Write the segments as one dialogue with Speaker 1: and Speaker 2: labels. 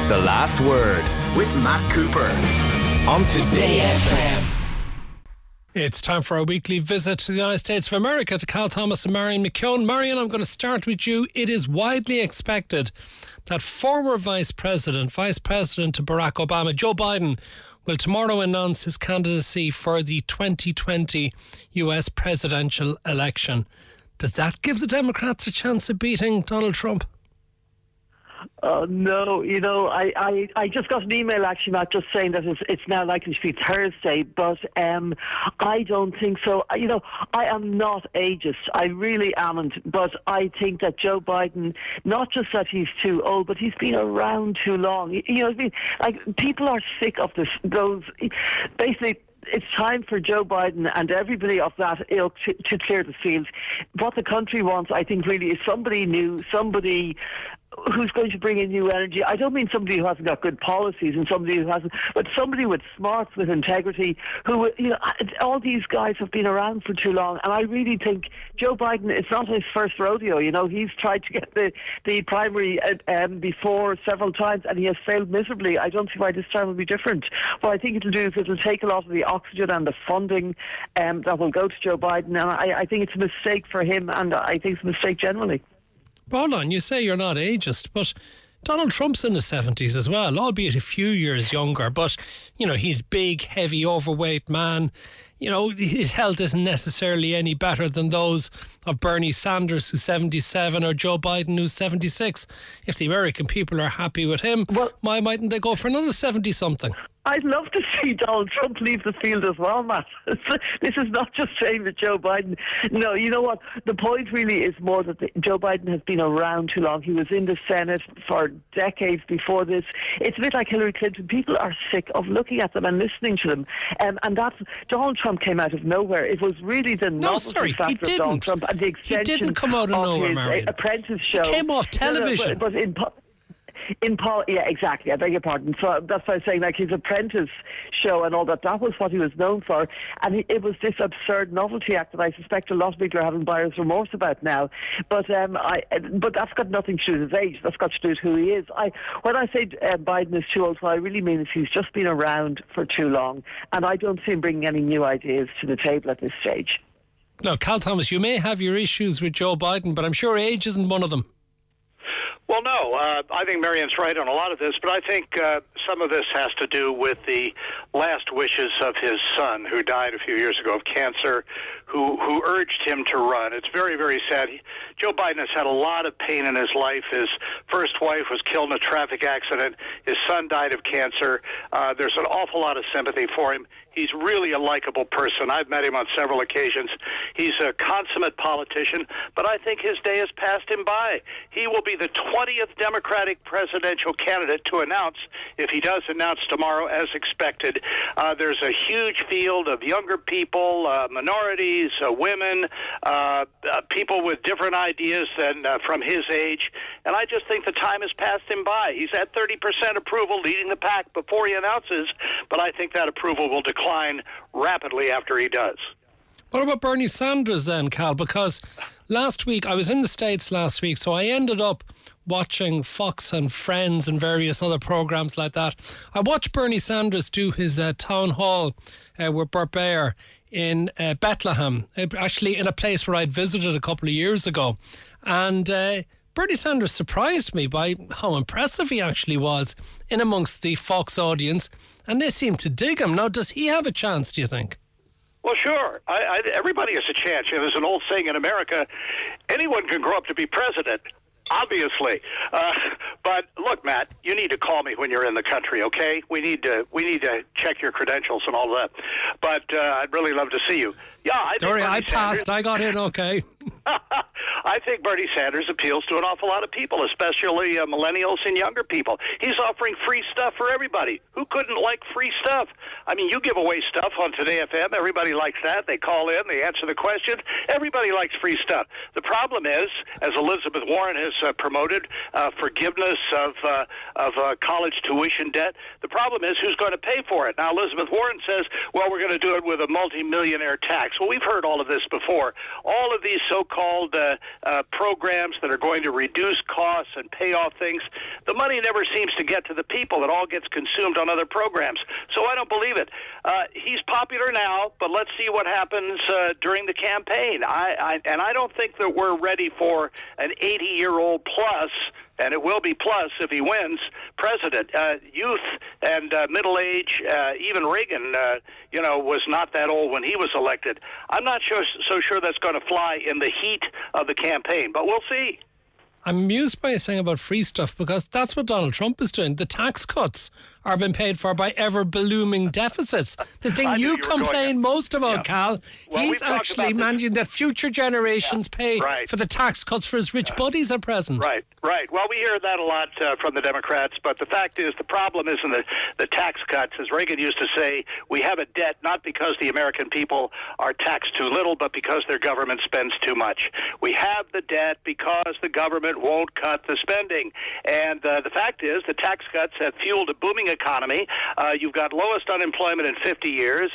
Speaker 1: The Last Word with Matt Cooper on Today FM.
Speaker 2: It's time for our weekly visit to the United States of America to Cal Thomas and Marion McKeown. Marion, I'm going to start with you. It is widely expected that former Vice President to Barack Obama, Joe Biden, will tomorrow announce his candidacy for the 2020 US presidential election. Does that give the Democrats a chance of beating Donald Trump?
Speaker 3: No, I just got an email actually, Matt, just saying that it's now likely to be Thursday, but I don't think so. I am not ageist. I really amn't, but I think that Joe Biden, not just that he's too old, but he's been around too long. People are sick of basically. It's time for Joe Biden and everybody of that ilk to clear the field. What the country wants, I think, really is somebody new, somebody who's going to bring in new energy. I don't mean somebody who hasn't got good policies and somebody who hasn't, but somebody with smarts, with integrity, who, all these guys have been around for too long. And I really think Joe Biden, it's not his first rodeo. He's tried to get the primary before several times and he has failed miserably. I don't see why this time will be different. What I think it'll do is it'll take a lot of the oxygen and the funding that will go to Joe Biden. And I think it's a mistake for him, and I think it's a mistake generally.
Speaker 2: Hold on, you say you're not ageist, but Donald Trump's in his 70s as well, albeit a few years younger. But, he's big, heavy, overweight man. His health isn't necessarily any better than those of Bernie Sanders, who's 77, or Joe Biden, who's 76. If the American people are happy with him, why mightn't they go for another 70-something?
Speaker 3: I'd love to see Donald Trump leave the field as well, Matt. This is not just saying that Joe Biden... No, you know what? The point really is more that Joe Biden has been around too long. He was in the Senate for decades before this. It's a bit like Hillary Clinton. People are sick of looking at them and listening to them. And that's... Donald Trump came out of nowhere. It was really the novelty factor of Donald Trump and the extension
Speaker 2: he didn't come out of nowhere,
Speaker 3: his
Speaker 2: Marion.
Speaker 3: Apprentice show.
Speaker 2: He came off television.
Speaker 3: But yeah, exactly. I beg your pardon. So that's why I'm saying, his Apprentice show and all that. That was what he was known for, and it was this absurd novelty act that I suspect a lot of people are having buyer's remorse about now. But but that's got nothing to do with his age. That's got to do with who he is. When I say Biden is too old, what I really mean is he's just been around for too long, and I don't see him bringing any new ideas to the table at this stage.
Speaker 2: Now, Cal Thomas, you may have your issues with Joe Biden, but I'm sure age isn't one of them.
Speaker 4: Well, no, I think Marion's right on a lot of this, but I think some of this has to do with the last wishes of his son, who died a few years ago of cancer, who urged him to run. It's very, very sad. Joe Biden has had a lot of pain in his life. His first wife was killed in a traffic accident. His son died of cancer. There's an awful lot of sympathy for him. He's really a likable person. I've met him on several occasions. He's a consummate politician, but I think his day has passed him by. He will be the 20th Democratic presidential candidate to announce, if he does announce tomorrow as expected. There's a huge field of younger people, minorities, women, people with different ideas than from his age, and I just think the time has passed him by. He's at 30% approval, leading the pack before he announces, but I think that approval will decline rapidly after he does.
Speaker 2: What about Bernie Sanders then, Cal? Because last week, I was in the States last week, so I ended up watching Fox and Friends and various other programs like that. I watched Bernie Sanders do his town hall with Burt Baier in Bethlehem, actually in a place where I'd visited a couple of years ago. And Bernie Sanders surprised me by how impressive he actually was in amongst the Fox audience, and they seemed to dig him. Now, does he have a chance, do you think?
Speaker 4: Well, sure. Everybody has a chance. There's an old saying in America, anyone can grow up to be president. Obviously. But look, Matt, you need to call me when you're in the country, okay? We need to check your credentials and all that. But I'd really love to see you. Yeah,
Speaker 2: I passed. I got in okay.
Speaker 4: I think Bernie Sanders appeals to an awful lot of people, especially millennials and younger people. He's offering free stuff for everybody. Who couldn't like free stuff? I mean, you give away stuff on Today FM. Everybody likes that. They call in. They answer the questions. Everybody likes free stuff. The problem is, as Elizabeth Warren has promoted, forgiveness of college tuition debt. The problem is who's going to pay for it. Now, Elizabeth Warren says, well, we're going to do it with a multimillionaire tax. Well, we've heard all of this before. All of these so-called programs that are going to reduce costs and pay off things, the money never seems to get to the people. It all gets consumed on other programs. So I don't believe it. He's popular now, but let's see what happens during the campaign. I don't think that we're ready for an 80-year-old plus, and it will be plus if he wins, president. Youth and middle age, even Reagan, was not that old when he was elected. I'm not so sure that's going to fly in the heat of the campaign, but we'll see.
Speaker 2: I'm amused by you saying about free stuff, because that's what Donald Trump is doing. The tax cuts are being paid for by ever-ballooning deficits. The thing you complain most about, Cal, he's actually managing that future generations pay for the tax cuts for his rich buddies at present.
Speaker 4: Right. Well, we hear that a lot from the Democrats, but the fact is the problem isn't the tax cuts. As Reagan used to say, we have a debt not because the American people are taxed too little, but because their government spends too much. We have the debt because the government won't cut the spending. And the fact is the tax cuts have fueled a booming economy. You've got lowest unemployment in 50 years,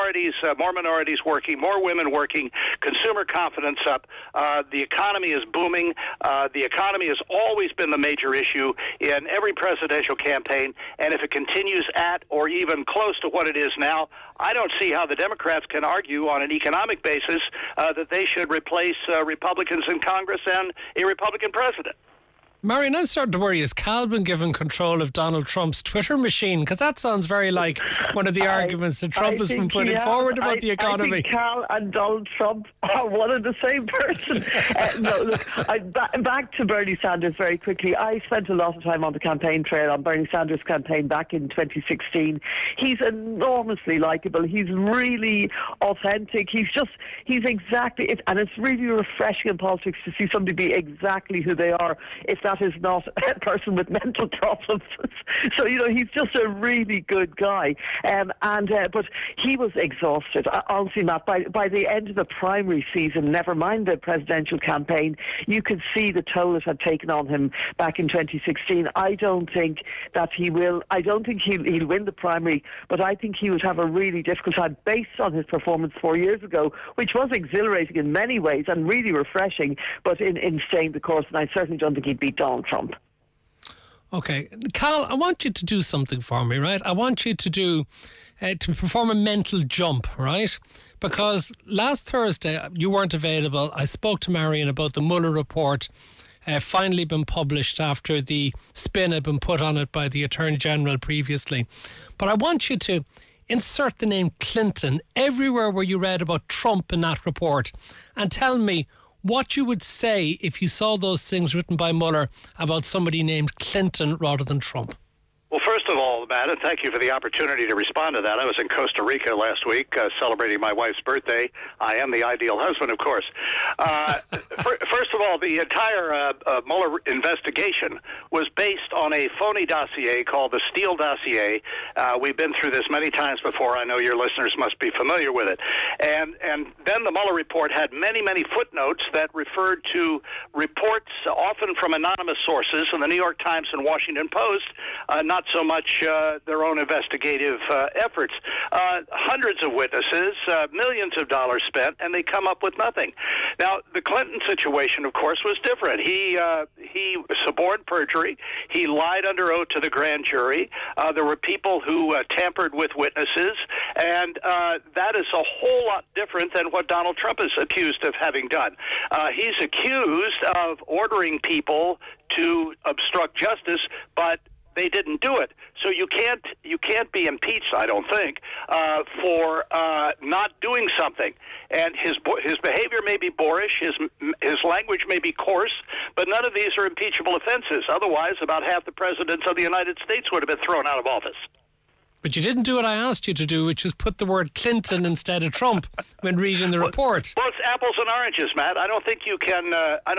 Speaker 4: more minorities working, more women working, consumer confidence up. The economy is booming. The economy has always been the major issue in every presidential campaign, and if it continues at or even close to what it is now, I don't see how the Democrats can argue on an economic basis that they should replace Republicans in Congress and a Republican president.
Speaker 2: Marion, I'm starting to worry. Is Cal been given control of Donald Trump's Twitter machine? Because that sounds very like one of the arguments that Trump has been putting forward about the economy.
Speaker 3: I think Cal and Donald Trump are one and the same person. No, look, back to Bernie Sanders very quickly. I spent a lot of time on the campaign trail on Bernie Sanders' campaign back in 2016. He's enormously likeable. He's really authentic. He's exactly, and it's really refreshing in politics to see somebody be exactly who they are. If that is not a person with mental problems. So, he's just a really good guy. But he was exhausted. Honestly, Matt, by the end of the primary season, never mind the presidential campaign, you could see the toll it had taken on him back in 2016. I don't think he'll win the primary, but I think he would have a really difficult time based on his performance 4 years ago, which was exhilarating in many ways and really refreshing, but in staying the course, and I certainly don't think he'd beat Donald Trump.
Speaker 2: Okay, Cal, I want you to do something for me, right? I want you to perform a mental jump, right? Because last Thursday you weren't available. I spoke to Marion about the Mueller report finally been published after the spin had been put on it by the Attorney General previously. But I want you to insert the name Clinton everywhere where you read about Trump in that report and tell me what you would say if you saw those things written by Mueller about somebody named Clinton rather than Trump.
Speaker 4: Well, first of all, Matt, and thank you for the opportunity to respond to that. I was in Costa Rica last week celebrating my wife's birthday. I am the ideal husband, of course. First of all, the entire Mueller investigation was based on a phony dossier called the Steele dossier. We've been through this many times before. I know your listeners must be familiar with it. And then the Mueller report had many, many footnotes that referred to reports often from anonymous sources in the New York Times and Washington Post, not so much their own investigative efforts. Hundreds of witnesses, millions of dollars spent, and they come up with nothing. Now, the Clinton situation, of course, was different. He suborned perjury. He lied under oath to the grand jury. There were people who tampered with witnesses, and that is a whole lot different than what Donald Trump is accused of having done. He's accused of ordering people to obstruct justice, but they didn't do it. So you can't be impeached, I don't think, for not doing something. And his behavior may be boorish, his language may be coarse, but none of these are impeachable offenses. Otherwise, about half the presidents of the United States would have been thrown out of office.
Speaker 2: But you didn't do what I asked you to do, which was put the word Clinton instead of Trump when reading the report.
Speaker 4: Well, it's apples and oranges, Matt. I don't think you can.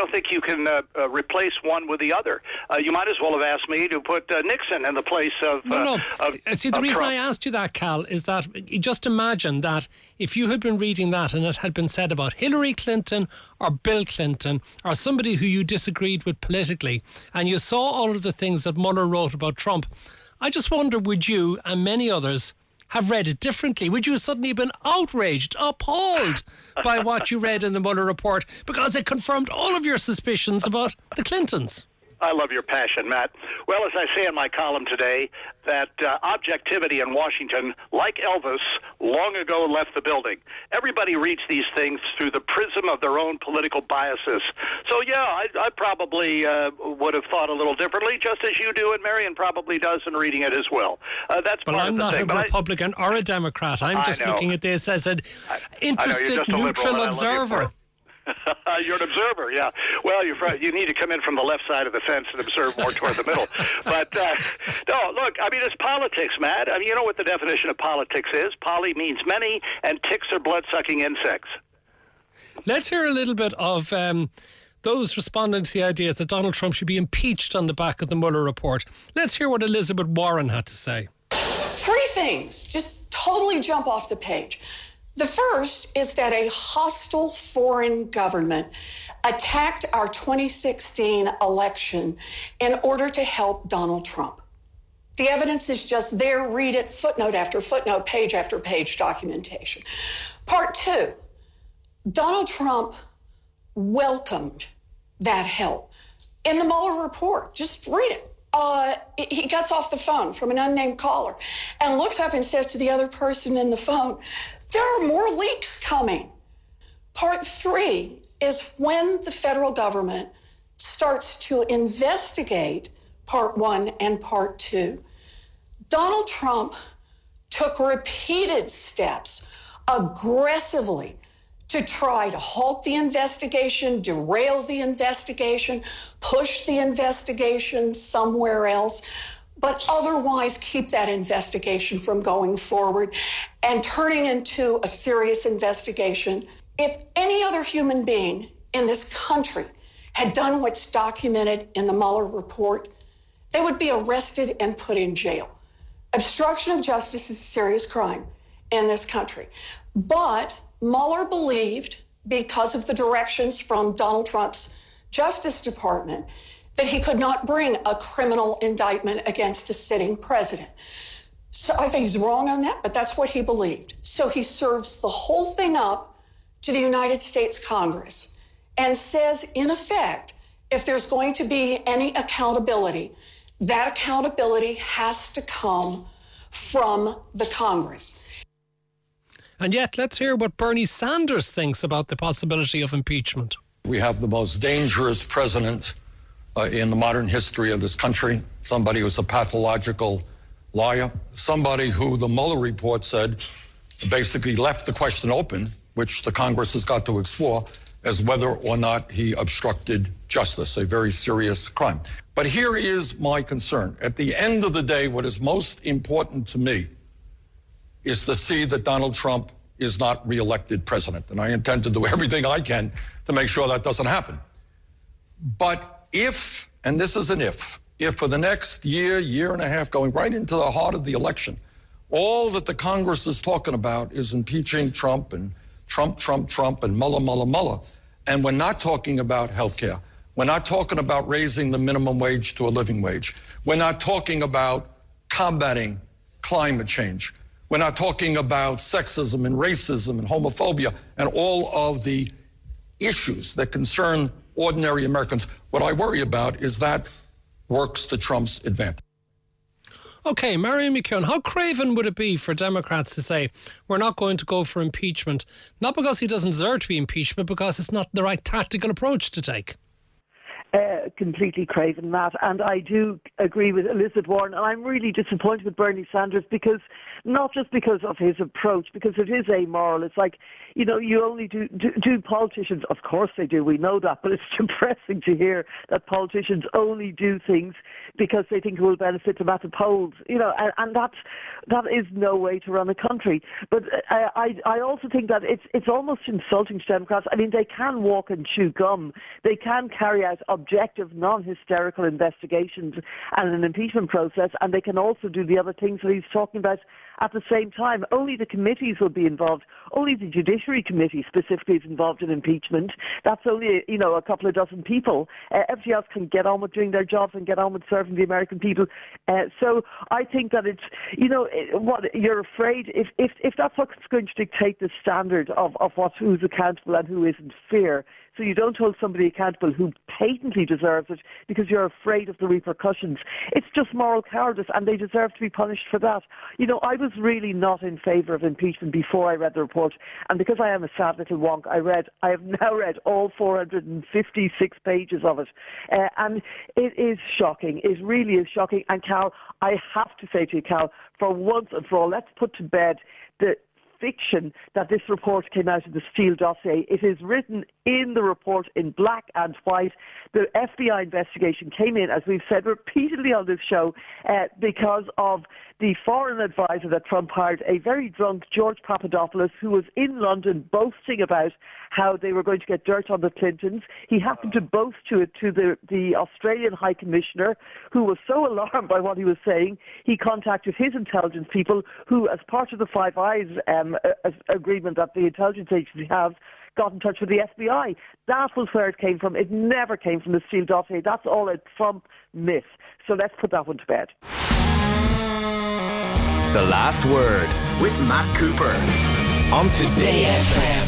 Speaker 4: Replace one with the other. You might as well have asked me to put Nixon in the place of.
Speaker 2: No. See, the reason
Speaker 4: Trump.
Speaker 2: I asked you that, Cal, is that just imagine that if you had been reading that and it had been said about Hillary Clinton or Bill Clinton or somebody who you disagreed with politically, and you saw all of the things that Mueller wrote about Trump. I just wonder, would you and many others have read it differently? Would you have suddenly been outraged, appalled by what you read in the Mueller report because it confirmed all of your suspicions about the Clintons?
Speaker 4: I love your passion, Matt. Well, as I say in my column today, that objectivity in Washington, like Elvis, long ago left the building. Everybody reads these things through the prism of their own political biases. So, yeah, I probably would have thought a little differently, just as you do, and Marion probably does in reading it as well. That's
Speaker 2: but
Speaker 4: part
Speaker 2: I'm
Speaker 4: of the
Speaker 2: not
Speaker 4: thing.
Speaker 2: a Republican or a Democrat. I'm just looking at this as an interested, neutral observer.
Speaker 4: You're an observer, yeah. Well, you need to come in from the left side of the fence and observe more toward the middle. But, no, look, I mean, it's politics, Matt. I mean, you know what the definition of politics is? Poly means many, and ticks are blood-sucking insects.
Speaker 2: Let's hear a little bit of those responding to the ideas that Donald Trump should be impeached on the back of the Mueller report. Let's hear what Elizabeth Warren had to say.
Speaker 5: 3 things just totally jump off the page. The first is that a hostile foreign government attacked our 2016 election in order to help Donald Trump. The evidence is just there. Read it, footnote after footnote, page after page documentation. Part 2, Donald Trump welcomed that help. In the Mueller report, just read it. He gets off the phone from an unnamed caller and looks up and says to the other person in the phone, there are more leaks coming. Part 3 is when the federal government starts to investigate Part 1 and Part 2. Donald Trump took repeated steps aggressively to try to halt the investigation, derail the investigation, push the investigation somewhere else, but otherwise keep that investigation from going forward and turning into a serious investigation. If any other human being in this country had done what's documented in the Mueller report, they would be arrested and put in jail. Obstruction of justice is a serious crime in this country. But Mueller believed, because of the directions from Donald Trump's Justice Department, that he could not bring a criminal indictment against a sitting president. So I think he's wrong on that, but that's what he believed. So he serves the whole thing up to the United States Congress and says, in effect, if there's going to be any accountability, that accountability has to come from the Congress.
Speaker 2: And yet, let's hear what Bernie Sanders thinks about the possibility of impeachment.
Speaker 6: We have the most dangerous president in the modern history of this country, somebody who's a pathological liar, somebody who the Mueller report said basically left the question open, which the Congress has got to explore, as whether or not he obstructed justice, a very serious crime. But here is my concern. At the end of the day, what is most important to me is to see that Donald Trump is not reelected president. And I intend to do everything I can to make sure that doesn't happen. But if, and this is an if for the next year and a half, going right into the heart of the election, all that the Congress is talking about is impeaching Trump and Trump and Mueller, and we're not talking about health care. We're not talking about raising the minimum wage to a living wage. We're not talking about combating climate change. We're not talking about sexism and racism and homophobia and all of the issues that concern ordinary Americans. What I worry about is that works to Trump's advantage.
Speaker 2: OK, Marion McKeown, how craven would it be for Democrats to say we're not going to go for impeachment, not because he doesn't deserve to be impeached, but because it's not the right tactical approach to take?
Speaker 3: Completely craven, Matt, and I do agree with Elizabeth Warren, and I'm really disappointed with Bernie Sanders because, not just because of his approach, because it is amoral. It's like, you know, you only do politicians, of course they do, we know that, but it's depressing to hear that politicians only do things because they think it will benefit them at the polls, you know, and that is no way to run a country. But I also think that it's almost insulting to Democrats. I mean, they can walk and chew gum. They can carry out objective, non-hysterical investigations and an impeachment process, and they can also do the other things that he's talking about at the same time. Only the committees will be involved. Only the Judiciary Committee specifically is involved in impeachment. That's only, a couple of dozen people. Everybody else can get on with doing their jobs and get on with serving the American people. So I think that it's, what you're afraid, if that's what's going to dictate the standard of who's accountable and who isn't, fear. So you don't hold somebody accountable who patently deserves it because you're afraid of the repercussions. It's just moral cowardice, and they deserve to be punished for that. I was really not in favour of impeachment before I read the report, and because I am a sad little wonk, I have now read all 456 pages of it, and it is shocking. It really is shocking. And Cal, I have to say to you, Cal, for once and for all, let's put to bed the fiction that this report came out of the Steele dossier. It is written in the report in black and white. The FBI investigation came in, as we've said repeatedly on this show, because of the foreign advisor that Trump hired, a very drunk George Papadopoulos, who was in London boasting about how they were going to get dirt on the Clintons. He happened to boast to the Australian High Commissioner, who was so alarmed by what he was saying, he contacted his intelligence people, who, as part of the Five Eyes agreement that the intelligence agency has, got in touch with the FBI. That was where it came from. It never came from the Steele dossier. That's all a Trump myth. So let's put that one to bed.
Speaker 1: The Last Word with Matt Cooper on Today FM.